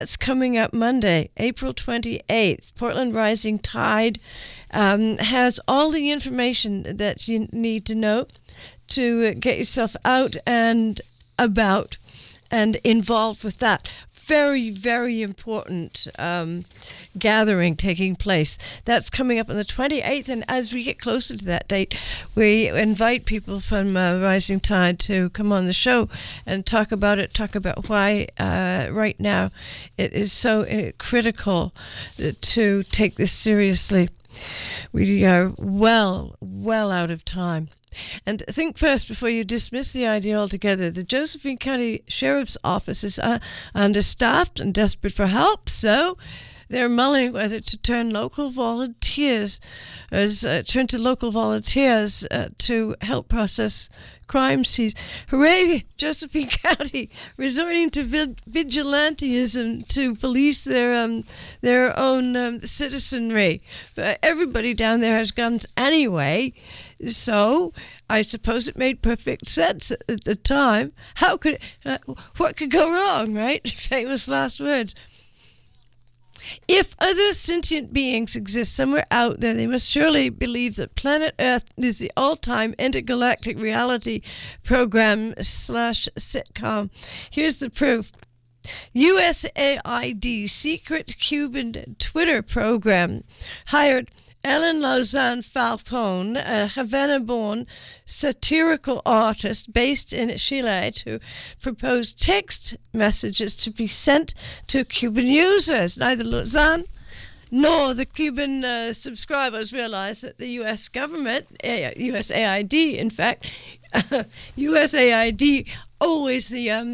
That's coming up Monday, April 28th. Portland Rising Tide has all the information that you need to know to get yourself out and about and involved with that. Very, very important gathering taking place. That's coming up on the 28th, and as we get closer to that date, we invite people from Rising Tide to come on the show and talk about it, talk about why right now it is so critical to take this seriously. We are well out of time. And think first before you dismiss the idea altogether. The Josephine County Sheriff's Office is understaffed and desperate for help, so they're mulling whether to turn to local volunteers to help process crime scenes. Hooray, Josephine County, resorting to vigilantism to police their own citizenry. But everybody down there has guns anyway, so I suppose it made perfect sense at the time. What could go wrong, right? Famous last words. If other sentient beings exist somewhere out there, they must surely believe that Planet Earth is the all-time intergalactic reality program / sitcom. Here's the proof. USAID secret Cuban Twitter program hired Ellen Lausanne Falcone, a Havana-born satirical artist based in Chile, to propose text messages to be sent to Cuban users. Neither Lausanne nor the Cuban subscribers realized that the U.S. government, USAID, in fact, USAID, always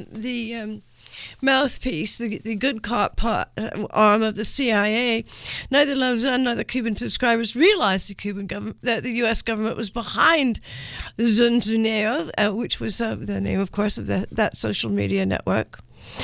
the mouthpiece, the good cop arm of the CIA. Neither Lausanne nor the Cuban subscribers realized that the U.S. government was behind Zunzuneo, which was the name, of course, of that social media network.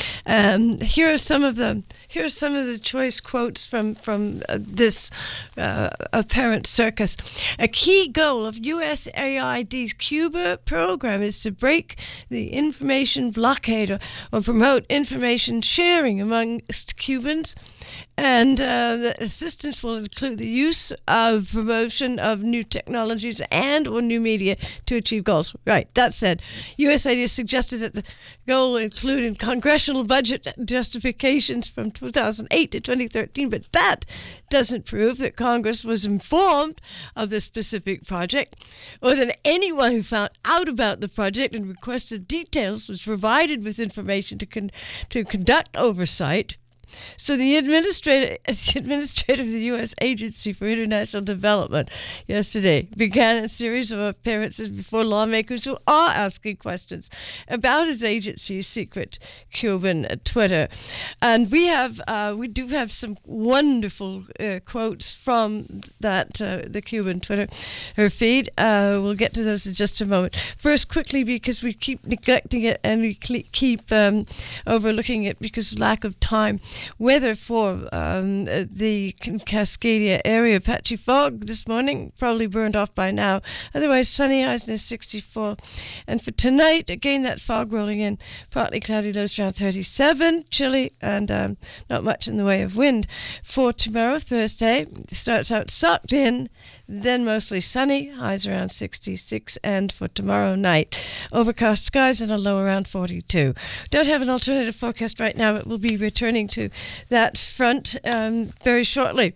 Here are some of the choice quotes from this apparent circus. A key goal of USAID's Cuba program is to break the information blockade or promote information sharing amongst Cubans. And the assistance will include the use of promotion of new technologies and or new media to achieve goals. Right, that said, USAID suggested that the goal included congressional budget justifications from 2008 to 2013, but that doesn't prove that Congress was informed of the specific project, or that anyone who found out about the project and requested details was provided with information to conduct oversight. So the administrator of the U.S. Agency for International Development yesterday began a series of appearances before lawmakers who are asking questions about his agency's secret Cuban Twitter. And we do have some wonderful quotes from that the Cuban Twitter feed. We'll get to those in just a moment. First, quickly, because we keep neglecting it and we keep overlooking it because of lack of time. Weather for the Cascadia area. Patchy fog this morning, probably burned off by now. Otherwise, sunny, highs near 64. And for tonight, again, that fog rolling in. Partly cloudy, lows around 37. Chilly and not much in the way of wind. For tomorrow, Thursday, starts out sucked in, then mostly sunny, highs around 66. And for tomorrow night, overcast skies and a low around 42. Don't have an alternative forecast right now, but we'll be returning to that front very shortly.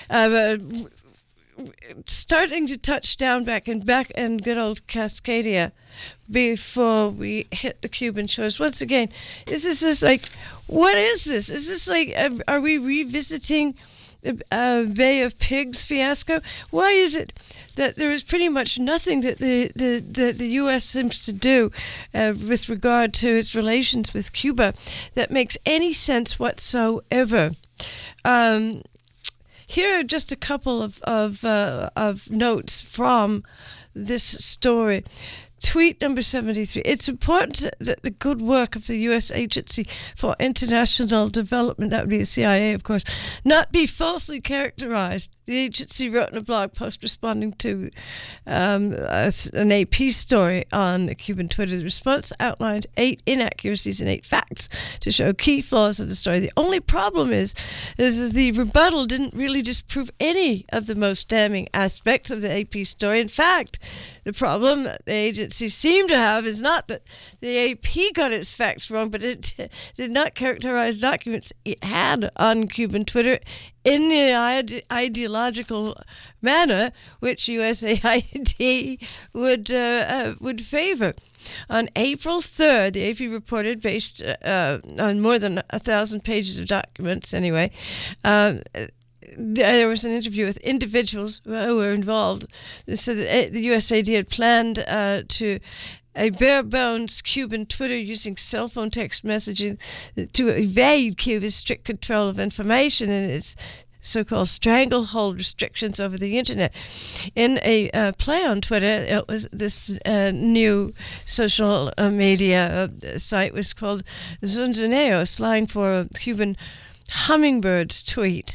Starting to touch down back in good old Cascadia before we hit the Cuban shores. Once again, is this like, what is this? Is this like, are we revisiting Bay of Pigs fiasco? Why is it that there is pretty much nothing that the U.S. seems to do with regard to its relations with Cuba that makes any sense whatsoever? Here are just a couple of notes from this story. Tweet number 73. It's important that the good work of the U.S. Agency for International Development, that would be the CIA, of course, not be falsely characterized. The agency wrote in a blog post responding to an AP story on Cuban Twitter. The response outlined 8 inaccuracies and 8 facts to show key flaws of the story. The only problem is that the rebuttal didn't really disprove any of the most damning aspects of the AP story. In fact, the problem that the agency seemed to have is not that the AP got its facts wrong, but it did not characterize documents it had on Cuban Twitter in the ideological manner which USAID would favor. On April 3rd, the AP reported, based on more than 1,000 pages of documents anyway, there was an interview with individuals who were involved. They said that the USAID had planned to a bare-bones Cuban Twitter using cell phone text messaging to evade Cuba's strict control of information and its so-called stranglehold restrictions over the internet. In a play on Twitter, it was this new social media site was called Zunzuneo, slang for Cuban hummingbirds tweet.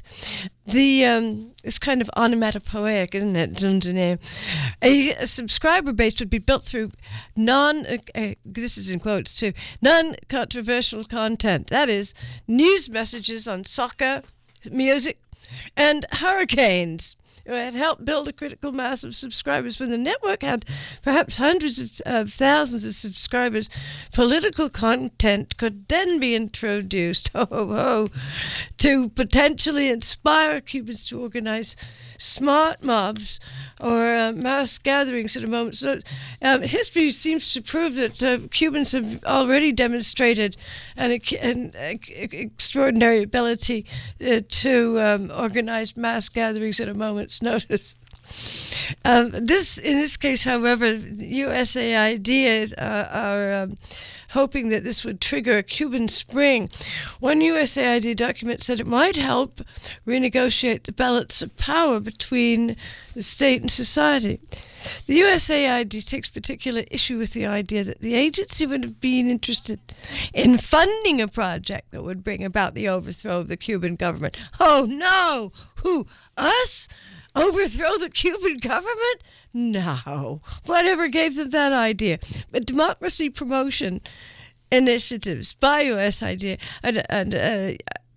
It's kind of onomatopoeic, isn't it? Zunzuneo. A subscriber base would be built through this is in quotes too, non-controversial content. That is, news messages on soccer, music, and hurricanes. It had helped build a critical mass of subscribers. When the network had perhaps hundreds of thousands of subscribers, political content could then be introduced to potentially inspire Cubans to organize smart mobs or mass gatherings at a moment. So history seems to prove that Cubans have already demonstrated an extraordinary ability to organize mass gatherings at a moment's notice. In this case, however, USAID are hoping that this would trigger a Cuban spring. One USAID document said it might help renegotiate the balance of power between the state and society. The USAID takes particular issue with the idea that the agency would have been interested in funding a project that would bring about the overthrow of the Cuban government. Oh no! Who? Us? Overthrow the Cuban government? No. Whatever gave them that idea? But democracy promotion initiatives by USAID, and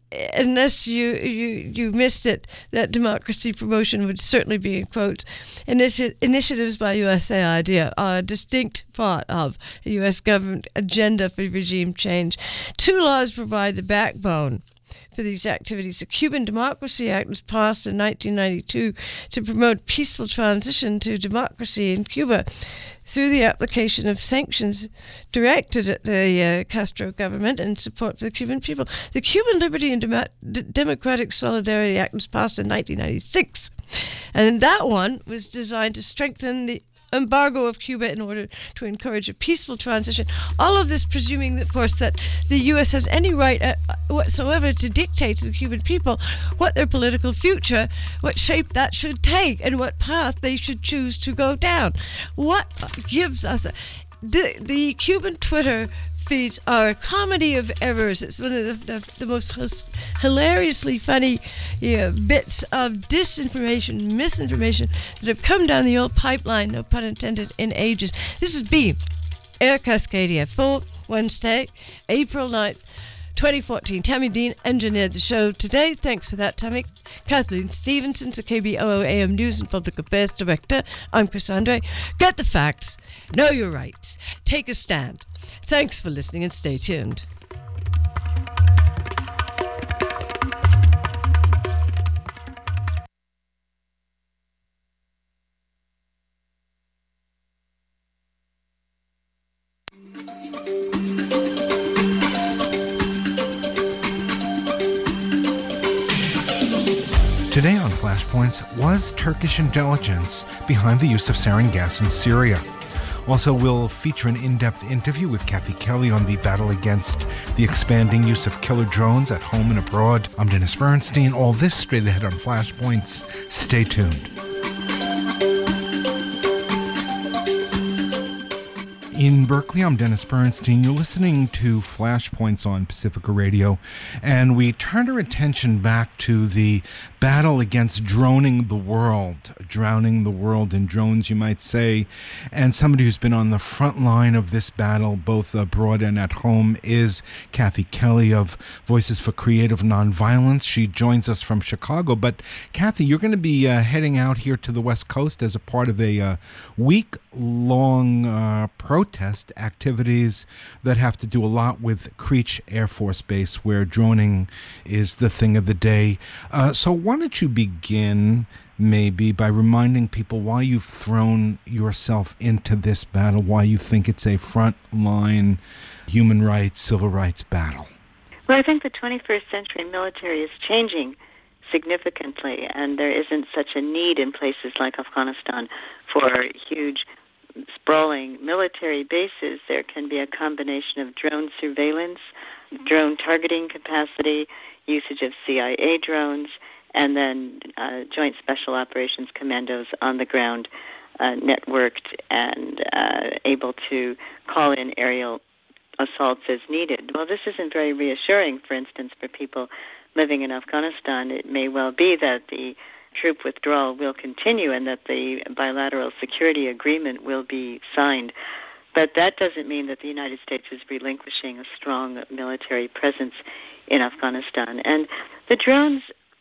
unless you missed it, that democracy promotion would certainly be in quotes. Initiatives by USAID are a distinct part of a U.S. government agenda for regime change. 2 laws provide the backbone for these activities. The Cuban Democracy Act was passed in 1992 to promote peaceful transition to democracy in Cuba through the application of sanctions directed at the Castro government in support for the Cuban people. The Cuban Liberty and Democratic Solidarity Act was passed in 1996, and that one was designed to strengthen the embargo of Cuba in order to encourage a peaceful transition. All of this presuming, of course, that the U.S. has any right whatsoever to dictate to the Cuban people what their political future, what shape that should take, and what path they should choose to go down. What gives us the Cuban Twitter feeds are a comedy of errors. It's one of the most hilariously funny bits of disinformation, misinformation that have come down the old pipeline, no pun intended, in ages. This has been Air Cascadia for Wednesday, April 9th, 2014. Tammy Dean engineered the show today. Thanks for that, Tammy. Kathleen Stevenson's the KBOO AM News and Public Affairs Director. I'm Chris Andre. Get the facts. Know your rights. Take a stand. Thanks for listening and stay tuned. Today on Flashpoints, was Turkish intelligence behind the use of sarin gas in Syria? Also, we'll feature an in-depth interview with Kathy Kelly on the battle against the expanding use of killer drones at home and abroad. I'm Dennis Bernstein. All this straight ahead on Flashpoints. Stay tuned. In Berkeley, I'm Dennis Bernstein. You're listening to Flashpoints on Pacifica Radio, and we turn our attention back to the battle against drowning the world in drones, you might say. And somebody who's been on the front line of this battle, both abroad and at home, is Kathy Kelly of Voices for Creative Nonviolence. She joins us from Chicago. But Kathy, you're going to be heading out here to the West Coast as a part of a week-long protest activities that have to do a lot with Creech Air Force Base, where droning is the thing of the day. So why don't you begin maybe by reminding people why you've thrown yourself into this battle, why you think it's a frontline human rights, civil rights battle? Well, I think the 21st century military is changing significantly, and there isn't such a need in places like Afghanistan for huge, sprawling military bases. There can be a combination of drone surveillance, drone targeting capacity, usage of CIA drones, and then Joint Special Operations Commandos on the ground, networked and able to call in aerial assaults as needed. Well, this isn't very reassuring, for instance, for people living in Afghanistan. It may well be that the troop withdrawal will continue and that the bilateral security agreement will be signed. But that doesn't mean that the United States is relinquishing a strong military presence in Afghanistan. And the drones,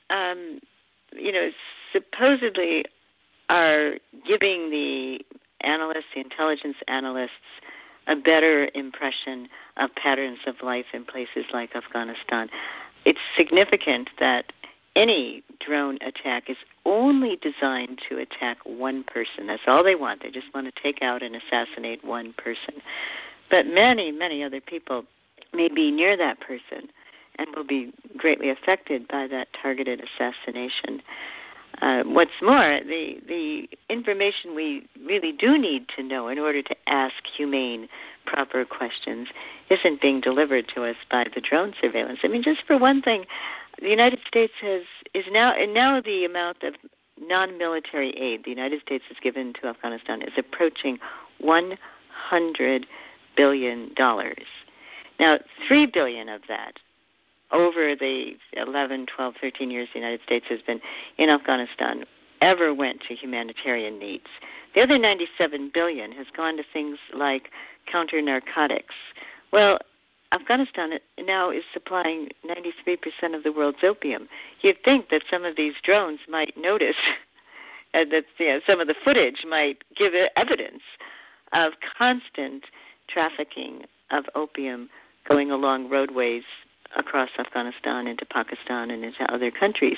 supposedly are giving the analysts, the intelligence analysts, a better impression of patterns of life in places like Afghanistan. It's significant that any drone attack is only designed to attack one person. That's all they want. They just want to take out and assassinate one person. But many, many other people may be near that person and will be greatly affected by that targeted assassination. What's more, the information we really do need to know in order to ask humane, proper questions isn't being delivered to us by the drone surveillance. I mean, just for one thing, the United States is now the amount of non-military aid the United States has given to Afghanistan is approaching $100 billion. Now, $3 billion of that over the 11, 12, 13 years the United States has been in Afghanistan ever went to humanitarian needs. The other $97 billion has gone to things like counter-narcotics. Well, Afghanistan now is supplying 93% of the world's opium. You'd think that some of these drones might notice that some of the footage might give evidence of constant trafficking of opium going along roadways across Afghanistan into Pakistan and into other countries.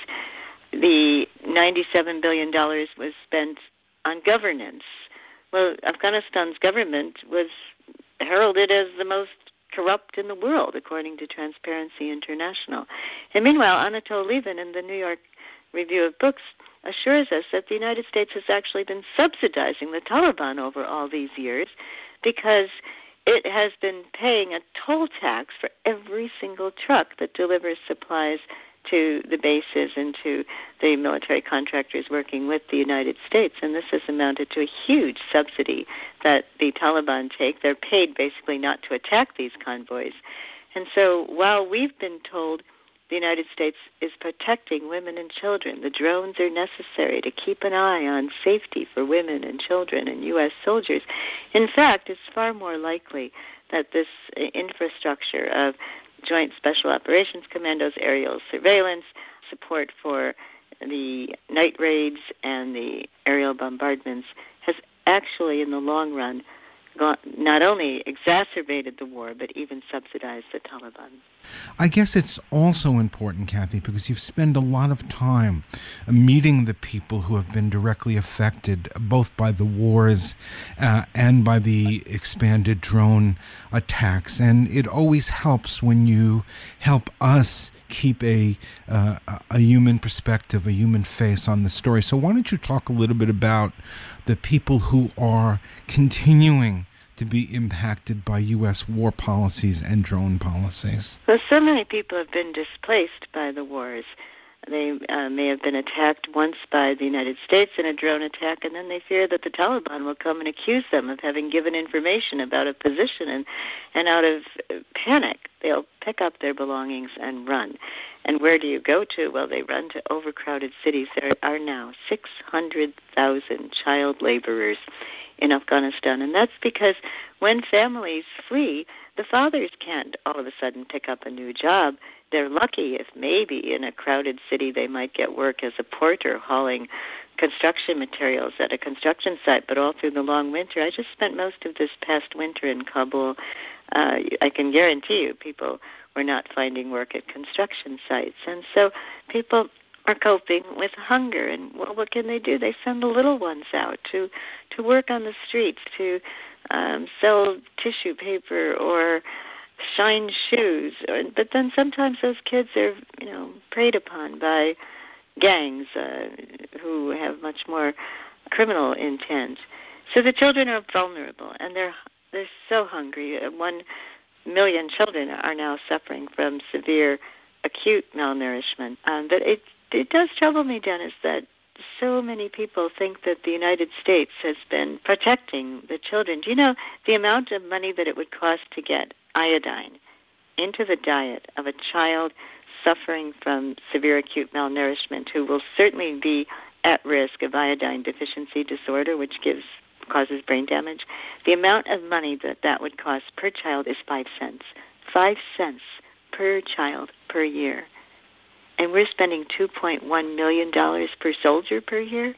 The $97 billion was spent on governance. Well, Afghanistan's government was heralded as the most corrupt in the world, according to Transparency International. And meanwhile, Anatol Lieven in the New York Review of Books assures us that the United States has actually been subsidizing the Taliban over all these years because it has been paying a toll tax for every single truck that delivers supplies to the bases and to the military contractors working with the United States. And this has amounted to a huge subsidy that the Taliban take. They're paid basically not to attack these convoys. And so while we've been told the United States is protecting women and children, the drones are necessary to keep an eye on safety for women and children and U.S. soldiers, in fact, it's far more likely that this infrastructure of Joint Special Operations Commandos, aerial surveillance, support for the night raids and the aerial bombardments has actually, in the long run, not only exacerbated the war, but even subsidized the Taliban. I guess it's also important, Kathy, because you've spent a lot of time meeting the people who have been directly affected, both by the wars and by the expanded drone attacks. And it always helps when you help us keep a human perspective, a human face on the story. So why don't you talk a little bit about the people who are continuing to be impacted by U.S. war policies and drone policies? Well, so many people have been displaced by the wars. They may have been attacked once by the United States in a drone attack, and then they fear that the Taliban will come and accuse them of having given information about a position, and out of panic, they'll pick up their belongings and run. And where do you go to? Well, they run to overcrowded cities. There are now 600,000 child laborers in Afghanistan, and that's because when families flee, the fathers can't all of a sudden pick up a new job. They're lucky if maybe in a crowded city they might get work as a porter hauling construction materials at a construction site, but all through the long winter. I just spent most of this past winter in Kabul. I can guarantee you people were not finding work at construction sites. And so people are coping with hunger. And, well, what can they do? They send the little ones out to work on the streets, to sell tissue paper or shine shoes. But then sometimes those kids are, preyed upon by gangs who have much more criminal intent. So the children are vulnerable, and they're so hungry. 1 million children are now suffering from severe acute malnourishment. But it does trouble me, Dennis, that so many people think that the United States has been protecting the children. Do you know the amount of money that it would cost to get iodine into the diet of a child suffering from severe acute malnourishment who will certainly be at risk of iodine deficiency disorder, which causes brain damage? The amount of money that would cost per child is 5 cents. 5 cents per child per year. And we're spending $2.1 million per soldier per year.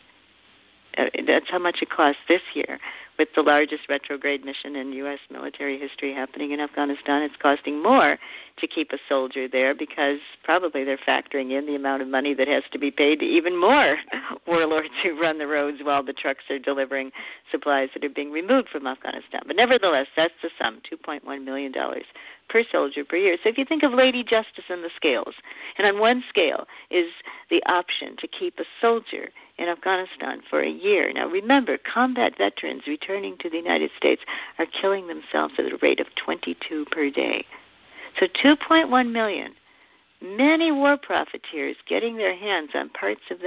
That's how much it costs this year. With the largest retrograde mission in U.S. military history happening in Afghanistan, it's costing more to keep a soldier there because probably they're factoring in the amount of money that has to be paid to even more warlords who run the roads while the trucks are delivering supplies that are being removed from Afghanistan. But nevertheless, that's the sum, $2.1 million per soldier per year. So if you think of Lady Justice in the scales, and on one scale is the option to keep a soldier in Afghanistan for a year. Now remember, combat veterans returning to the United States are killing themselves at a rate of 22 per day. So 2.1 million, many war profiteers getting their hands on parts of